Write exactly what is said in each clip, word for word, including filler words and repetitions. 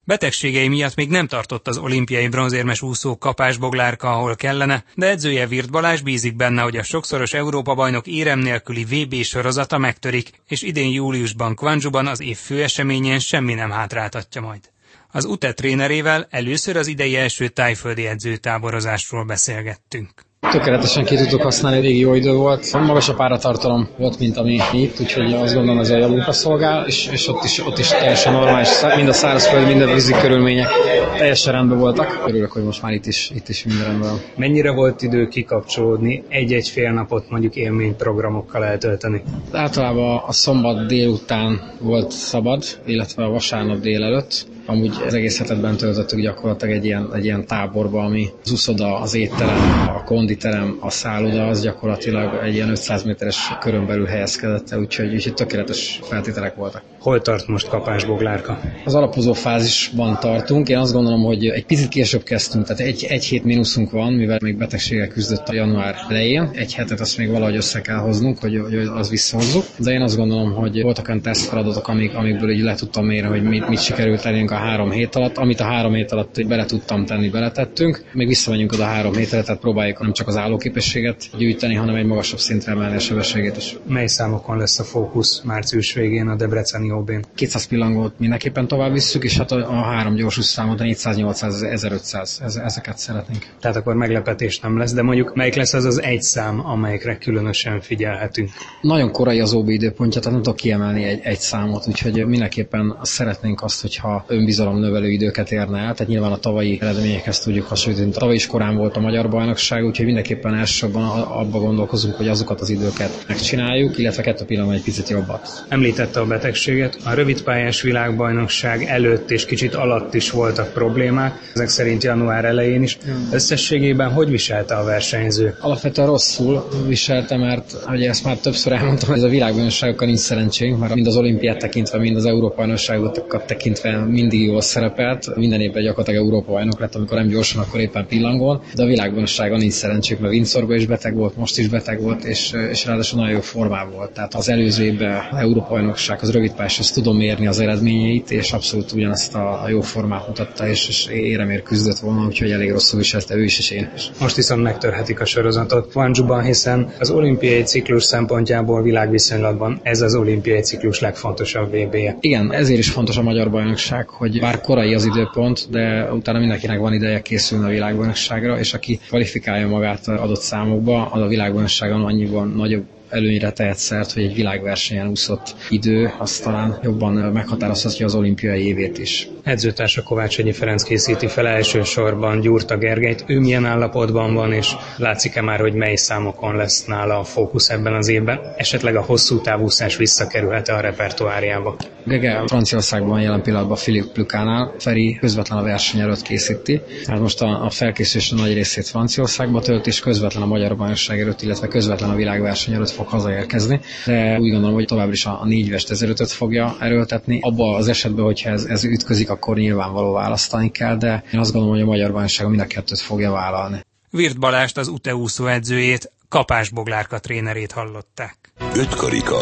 Betegségei miatt még nem tartott az olimpiai bronzérmes úszó kapásboglárka, ahol kellene, de edzője Wirth Balázs bízik benne, hogy a sokszoros Európa-bajnok érem nélküli vé bé sorozata megtörik, és idén júliusban Gwangjuban az év főeseményén semmi nem hátráltatja majd. Az u té e trénerével először az idei első tájföldi edzőtáborozásról beszélgettünk. Tökéletesen ki tudtuk használni, elég jó idő volt. Magasabb páratartalom volt, mint ami itt, úgyhogy azt gondolom, ez a javunkra szolgál, és, és ott, is, ott is teljesen normális, mind a szárazföld, mind a vízi körülmények teljesen rendben voltak. Örülök, hogy most már itt is, itt is minden rendben van. Mennyire volt idő kikapcsolódni, egy-egy fél napot mondjuk élményprogramokkal eltölteni? Általában a szombat délután volt szabad, illetve a vasárnap délelőtt. Amúgy az egész hetetben töltöttük gyakorlatilag egy ilyen, egy ilyen táborba, ami az uszoda, az étterem, a konditerem, a szálloda, az gyakorlatilag egy ilyen ötszáz méteres körön belül helyezkedett el, úgyhogy, úgyhogy tökéletes feltételek voltak. Hol tart most kapásboglárka? Az alapozó fázisban tartunk. Én azt gondolom, hogy egy picit később kezdtünk, tehát egy, egy hét mínuszunk van, mivel még betegséggel küzdött a január elején. Egy hetet azt még valahogy össze kell hoznunk, hogy, hogy az visszahozzuk. De én azt gondolom, hogy voltak olyan tesztfeladatok, amik, amikből így le tudtam mérni, hogy mit, mit sikerült elérnünk a három hét alatt. Amit a három hét alatt bele tudtam tenni, beletettünk. Még visszamegyünk oda három hétre, tehát próbáljuk nem csak az állóképességet gyűjteni, hanem egy magasabb szintre emelni a sebességét is. Mely számokon lesz a fókusz március végén a debreceni ó bén? kétszáz pillangót mindenképpen tovább visszük, és hát a, a három gyorsus számot, a négyszáz, nyolcszáz, ezerötszáz, ezeket szeretnénk. Tehát akkor meglepetés nem lesz, de mondjuk melyik lesz az az egy szám, amelyikre különösen figyelhetünk? Nagyon korai az ó bé időpontja, tehát nem tudok kiemelni egy, egy számot, úgyhogy mindenképpen szeretnénk azt, hogyha önbizalomnövelő időket érne el, tehát nyilván a tavalyi eredményekhez tudjuk hasonlítani. Tavaly is korán volt a magyar bajnokság, úgyhogy mindenképpen elsősorban abba gondolkozunk, hogy azokat az időket megcsináljuk, illetve kettő pillanat egy picit jobbat. Említette a betegséget, a rövidpályás világbajnokság előtt és kicsit alatt is voltak problémák, ezek szerint január elején is. Összességében hogy viselte a versenyző? Alapvetően rosszul viselte, mert ugye ezt már többször elmondtam, hogy ez a világbajnokságokkal nincs szerencsénk, mert mind az olimpiát tekintve, mind az Európa-bajnokságokat tekintve mindig jól szerepelt. Minden évben gyakorlatilag Európa-bajnok lett, amikor nem gyorsan, akkor éppen pillangón, de a világbajnokságon nincs szerencsénk, mert Windsorban is beteg volt, most is beteg volt, és, és ráadásul nagyon jó formában volt. Tehát az előző évben az Európa-bajnokság, az rövidpályás, azt tudom mérni az eredményeit, és abszolút ugyanazt a, a jó formát mutatta, és, és éremért küzdött volna, úgyhogy elég rosszul viselte ő is, és én is. Most viszont megtörhetik a sorozatot Gwangjuban, hiszen az olimpiai ciklus szempontjából világviszonylatban ez az olimpiai ciklus legfontosabb vé bé-je. Igen, ezért is fontos a magyar bajnokság, hogy bár korai az időpont, de utána mindenkinek van ideje készülni a világbajnokságra, és aki kvalifikálja magát adott számokba, az a világbajnokságon annyiban nagyobb előnyre tehet szert, hogy egy világversenyen úszott idő, az talán jobban meghatározhatja az olimpiai évét is. Edzőtársa Kovácsegyi Ferenc készíti fel elsősorban Gyurta Gergelyt. Ő milyen állapotban van, és látszik-e már, hogy mely számokon lesz nála a fókusz ebben az évben? Esetleg a hosszú távúszás visszakerülhet-e a repertoárjába? Gege Franciaországban jelen pillanatban Philippe Lucánál, Feri közvetlen a verseny előtt készíti. Hát most a, a felkészülés nagy részét Franciaországba tölt, és közvetlen a magyar bajnokság előtt, illetve közvetlen a világverseny előtt fog hazaérkezni, de úgy gondolom, hogy továbbra is a négyvest ezerötöt fogja erőltetni. Abban az esetben, hogyha ez, ez ütközik, akkor nyilvánvaló választani kell, de én azt gondolom, hogy a magyar bajnokságon mind a kettőt fogja vállalni. Wirth Balást, az u té e úszó edzőjét, kapásboglárka trénerét hallották. Öt karika.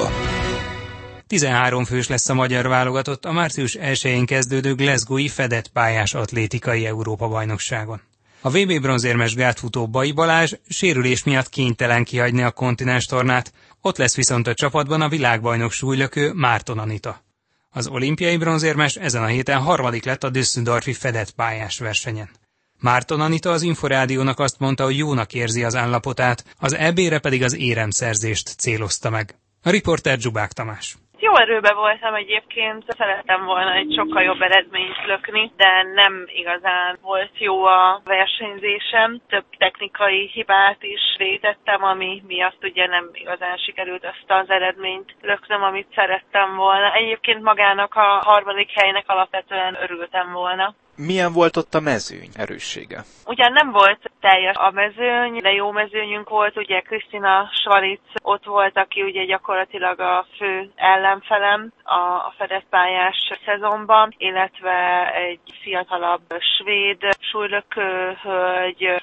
tizenhárom fős lesz a magyar válogatott a március elsején kezdődő Glasgow-i fedett pályás atlétikai Európa-bajnokságon. A vé bé bronzérmes gátfutó Bai Balázs sérülés miatt kénytelen kihagyni a kontinens tornát, ott lesz viszont a csapatban a világbajnok súlylökő Márton Anita. Az olimpiai bronzérmes ezen a héten harmadik lett a Düsseldorfi fedett pályás versenyen. Márton Anita az Inforádiónak azt mondta, hogy jónak érzi az állapotát, az é bé-re pedig az éremszerzést célozta meg. A riporter Zsubák Tamás. Jó erőben voltam egyébként, szerettem volna egy sokkal jobb eredményt lökni, de nem igazán volt jó a versenyzésem. Több technikai hibát is vétettem, ami miatt ugye nem igazán sikerült azt az eredményt löknöm, amit szerettem volna. Egyébként magának a harmadik helynek alapvetően örültem volna. Milyen volt ott a mezőny erőssége? Ugyan nem volt teljes a mezőny, de jó mezőnyünk volt, ugye Krisztina Svalic ott volt, aki ugye gyakorlatilag a fő ellenfelem a fedett pályás szezonban, illetve egy fiatalabb svéd súlylökő hölgy,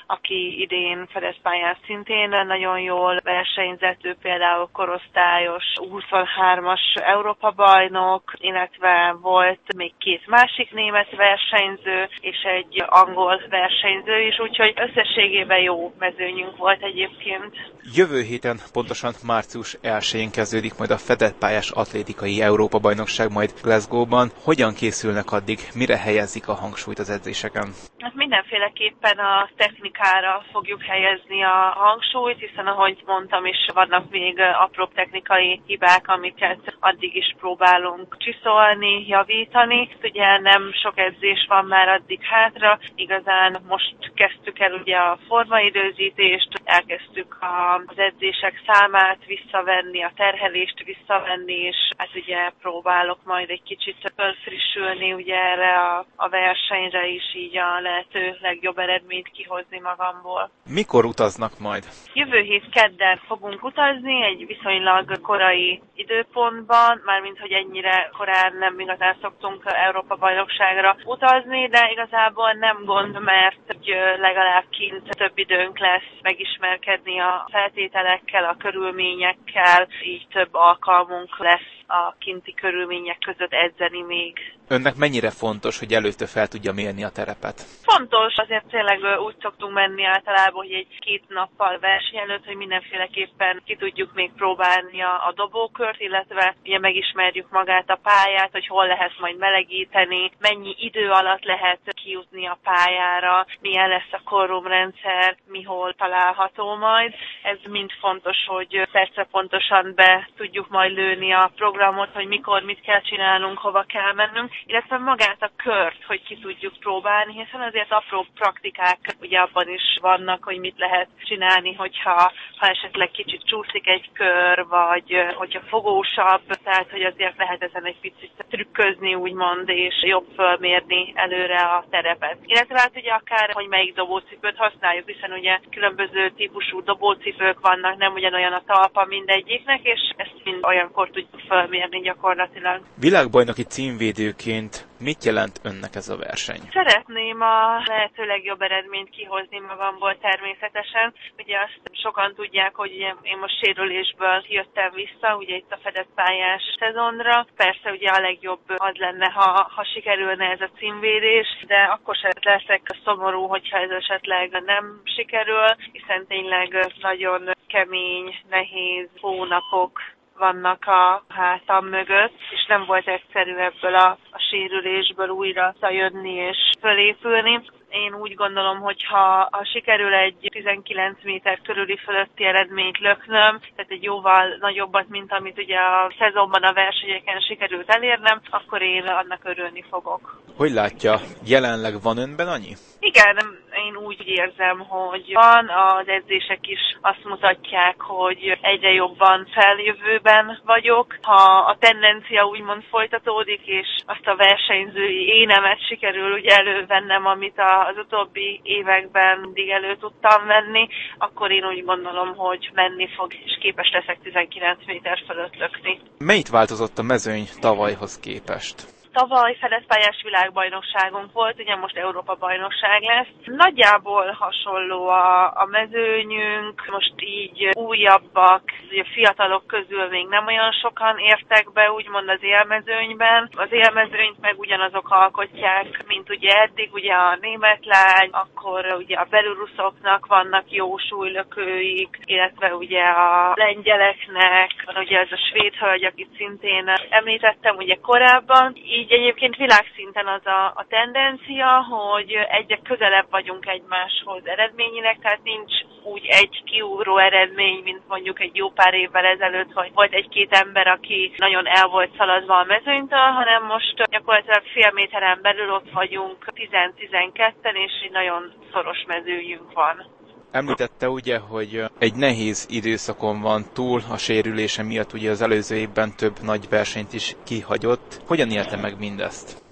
aki idén fedezpályán szintén nagyon jól versenyzett, ő például korosztályos huszonhármas Európa-bajnok, illetve volt még két másik német versenyző, és egy angol versenyző is, úgyhogy összességében jó mezőnyünk volt egyébként. Jövő héten, pontosan március elsején kezdődik majd a fedett pályás atlétikai Európa-bajnokság majd Glasgow-ban. Hogyan készülnek addig? Mire helyezik a hangsúlyt az edzéseken? Hát mindenféleképpen a technikára fogjuk helyezni a hangsúlyt, hiszen ahogy mondtam is, vannak még apróbb technikai hibák, amiket addig is próbálunk csiszolni, javítani. Ugye nem sok edzés van már addig hátra, igazán most kezdtük el ugye a formaidőzítést, elkezdtük az edzések számát visszavenni, a terhelést visszavenni, és hát ugye próbálok majd egy kicsit fölfrissülni ugye erre a, a versenyre is, így a lehető legjobb eredményt kihozni magamból. Mikor utaznak majd? Jövő hét kedden fogunk utazni, egy viszonylag korai időpontban, mármint hogy ennyire korán nem igazán szoktunk Európa-bajnokságra utazni, de igazából nem gond, mert legalább kint több időnk lesz megismerkedni a feltételekkel, a körülményekkel, így több alkalmunk lesz a kinti körülmények között edzeni még. Önnek mennyire fontos, hogy előtte fel tudja mérni a terepet? Fontos, azért tényleg úgy szoktunk menni általában, hogy egy két nappal verseny előtt, hogy mindenféleképpen ki tudjuk még próbálni a, a dobókört, illetve ugye megismerjük magát a pályát, hogy hol lehet majd melegíteni, mennyi idő alatt lehet kijutni a pályára, milyen lesz a korrumrendszer, mi hol található majd. Ez mind fontos, hogy persze pontosan be tudjuk majd lőni a programot, hogy mikor mit kell csinálnunk, hova kell mennünk, illetve magát a kört, hogy ki tudjuk próbálni, hiszen azért apró praktikák ugye abban is vannak, hogy mit lehet csinálni, hogyha ha esetleg kicsit csúszik egy kör, vagy hogyha fogósabb, tehát hogy azért lehet ezen egy picit trükközni, úgymond, és jobb fölmérni előre a terepet. Illetve hát ugye akár, hogy melyik dobócipőt használjuk, hiszen ugye különböző típusú dobócipők vannak, nem ugyanolyan a talpa mindegyiknek, és ezt mind olyankor tudjuk fölmérni gyakorlatilag. Világbajnoki címvédőként mit jelent önnek ez a verseny? Szeretném a lehető legjobb eredményt kihozni magamból természetesen. Ugye azt sokan tudják, hogy ugye én most sérülésből jöttem vissza, ugye itt a fedett pályás szezonra. Persze ugye a legjobb az lenne, ha, ha sikerülne ez a címvédés, de akkor sem leszek szomorú, hogyha ez esetleg nem sikerül, hiszen tényleg nagyon kemény, nehéz hónapok vannak a hátam mögött, és nem volt egyszerű ebből a, a sérülésből újra jönni és fölépülni. Én úgy gondolom, hogy ha, ha sikerül egy tizenkilenc méter körüli fölötti eredményt löknöm, tehát egy jóval nagyobbat, mint amit ugye a szezonban a versenyeken sikerült elérnem, akkor én annak örülni fogok. Hogy látja, jelenleg van önben annyi? Igen, én úgy érzem, hogy van, az edzések is azt mutatják, hogy egyre jobban feljövőben vagyok. Ha a tendencia úgymond folytatódik, és azt a versenyzői énemet sikerül ugye elővennem, amit az utóbbi években mindig elő tudtam venni, akkor én úgy gondolom, hogy menni fog, és képes leszek tizenkilenc méter fölött lökni. Mennyit változott a mezőny tavalyhoz képest? Tavaly fedett pályás világbajnokságunk volt, ugye most Európa-bajnokság lesz. Nagyjából hasonló a, a mezőnyünk, most így újabbak, ugye fiatalok közül még nem olyan sokan értek be, úgymond az élmezőnyben. Az élmezőnyt meg ugyanazok alkotják, mint ugye eddig, ugye a német lány, akkor ugye a beloruszoknak vannak jó súlylökőik, illetve ugye a lengyeleknek, van ugye ez a svéd hölgy, akit szintén említettem ugye korábban. Így egyébként világszinten az a, a tendencia, hogy egyre közelebb vagyunk egymáshoz eredményileg, tehát nincs úgy egy kiugró eredmény, mint mondjuk egy jó pár évvel ezelőtt, hogy volt egy-két ember, aki nagyon el volt szaladva a mezőnytől, hanem most gyakorlatilag fél méteren belül ott vagyunk tíz-tizenketten, és egy nagyon szoros mezőnyünk van. Említette ugye, hogy egy nehéz időszakon van túl a sérülése miatt, ugye az előző évben több nagy versenyt is kihagyott. Hogyan élte meg mindezt?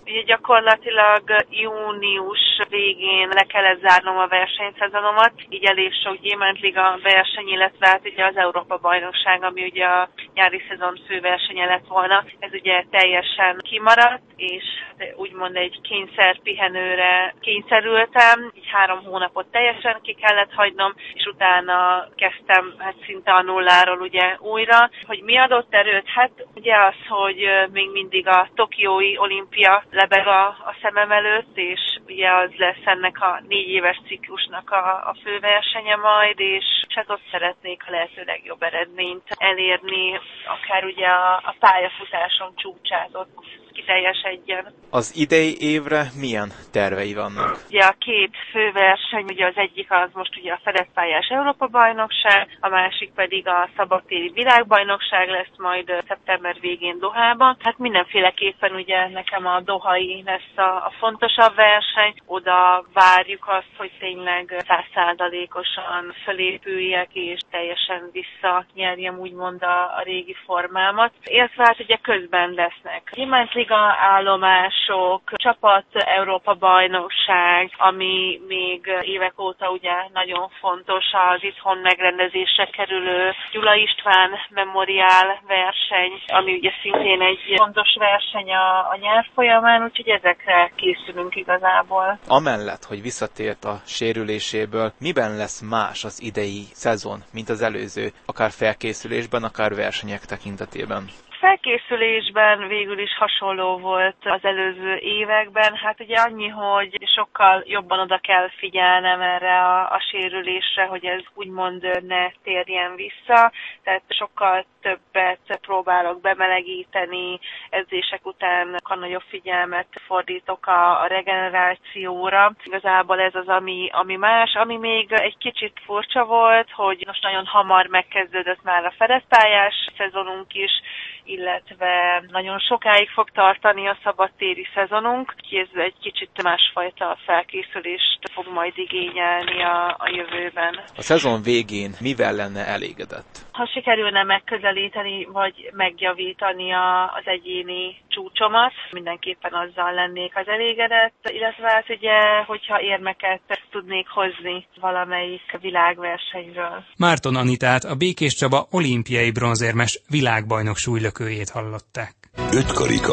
Ugye gyakorlatilag június végén le kellett zárnom a versenyszezonomat, így elég sok gyémántliga verseny, illetve hát ugye az Európa-bajnokság, ami ugye a nyári szezon főversenye lett volna, ez ugye teljesen kimaradt, és úgymond egy kényszerpihenőre kényszerültem, így három hónapot teljesen ki kellett hagynom, és utána kezdtem hát szinte a nulláról ugye újra. Hogy mi adott erőt? Hát ugye az, hogy még mindig a tokiói olimpia lebeg a, a szemem előtt, és ugye az lesz ennek a négy éves ciklusnak a, a főversenye majd, és hát ott szeretnék a lehető legjobb eredményt elérni, akár ugye a, a pályafutásom csúcsát ott kiteljesedjen. Az idei évre milyen tervei vannak? Ugye a két főverseny, ugye az egyik az most ugye a fedett pályás Európa-bajnokság, a másik pedig a szabadtéri világbajnokság lesz majd szeptember végén Dohában. Hát mindenféleképpen ugye nekem a dohai lesz a, a fontosabb verseny, oda várjuk azt, hogy tényleg száz százalékosan fölépüljek és teljesen visszanyerjem úgymond a, a régi formámat. Illetve hát ugye közben lesznek gyémántliga állomások, csapat Európa-bajnokság, ami még évek óta ugye nagyon fontos, az itthon megrendezésre kerülő Gyula István memoriál verseny, ami ugye szintén egy fontos verseny a, a nyár folyamán, úgyhogy ezekre készülünk igazából. Amellett, hogy visszatért a sérüléséből, miben lesz más az idei szezon, mint az előző, akár felkészülésben, akár versenyek tekintetében? Felkészülésben végül is hasonló volt az előző években. Hát ugye annyi, hogy sokkal jobban oda kell figyelnem erre a, a sérülésre, hogy ez úgymond ne térjen vissza. Tehát sokkal többet próbálok bemelegíteni, edzések után a nagyobb figyelmet fordítok a, a regenerációra. Igazából ez az, ami, ami más. Ami még egy kicsit furcsa volt, hogy most nagyon hamar megkezdődött már a fedett pályás szezonunk is, illetve nagyon sokáig fog tartani a szabadtéri szezonunk, ez egy kicsit másfajta felkészülést fog majd igényelni a, a jövőben. A szezon végén mivel lenne elégedett? Ha sikerülne megközelíteni vagy megjavítani a, az egyéni csúcsomat, mindenképpen azzal lennék az elégedett, illetve hát ugye, hogyha érmeket tudnék hozni valamelyik világversenyről. Márton Anitát, a Békés Csaba olimpiai bronzérmes világbajnok súlylökőjét hallották. Öt karika.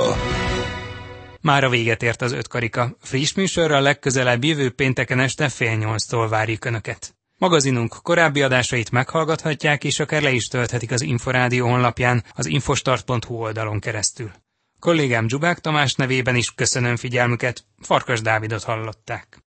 Mára véget ért az öt karika. Friss műsorral legközelebb jövő pénteken este fél nyolctól várjuk Önöket. Magazinunk korábbi adásait meghallgathatják, és akár le is tölthetik az Inforádió honlapján, az infostart pont hu oldalon keresztül. Kollégám Dzsubák Tamás nevében is köszönöm figyelmüket, Farkas Dávidot hallották.